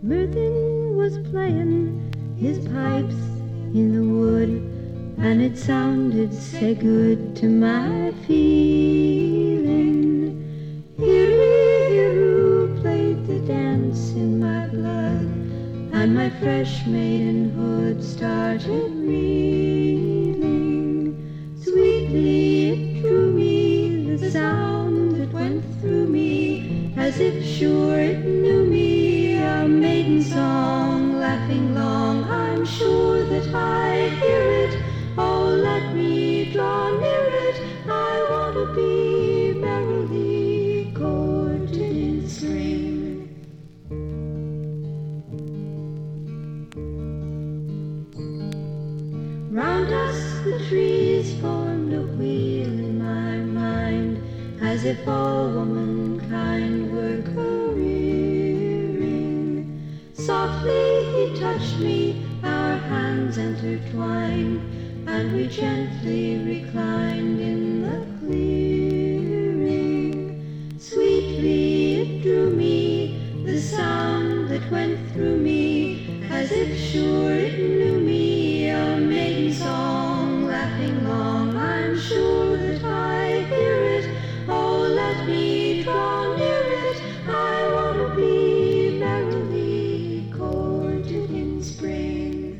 Merlin was playing his pipes in the wood, and it sounded so good to my feeling. Hero played the dance in my blood, and my fresh maidenhood started reeling. Sweetly it drew me, the sound that went through me, as if sure it knew me, a maiden song, laughing long. I'm sure that I hear it, oh let me draw near it, I want to be merrily courted in spring. Round us the trees formed a wheel in my mind, as if all womankind were careering. Softly he touched me, our hands intertwined, and we gently reclined in the clearing. Sweetly it drew me, the sound that went through me, as if sure it knew me, a maiden song, laughing long. I'm sure that I hear it, oh let me draw near it, I want to be merrily courted in spring.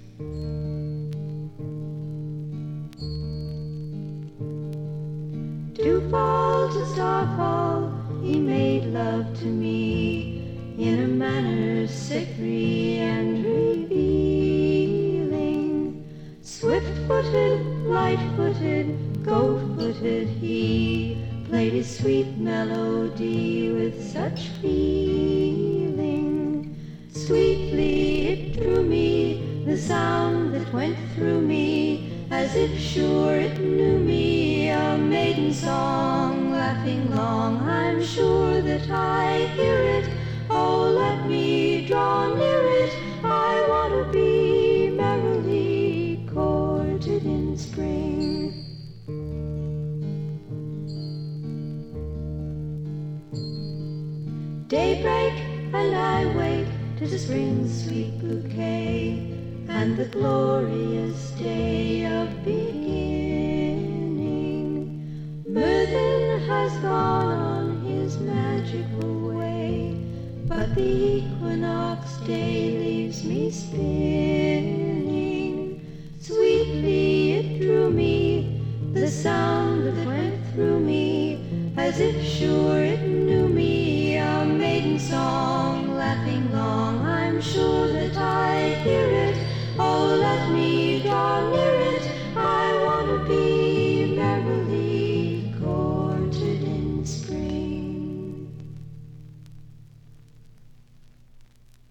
Dewfall to starfall, he made love to me in a manner sickly and revealing. Swift-footed, light-footed, goat-footed, he played his sweet melody with such feeling. Sweetly it drew me, the sound that went through me, as if sure it knew me, a maiden song, laughing long. I'm sure that I hear it, oh let me draw near it, I want to be merrily courted in spring. Daybreak and I wake to spring's sweet bouquet, and the glorious day of beginning. Merlin has gone on his magical way, but the equinox day leaves me spinning. Sweetly it drew me, the sound that went through me, as if sure it knew me, a maiden song, laughing long. I'm sure that I hear it, oh let me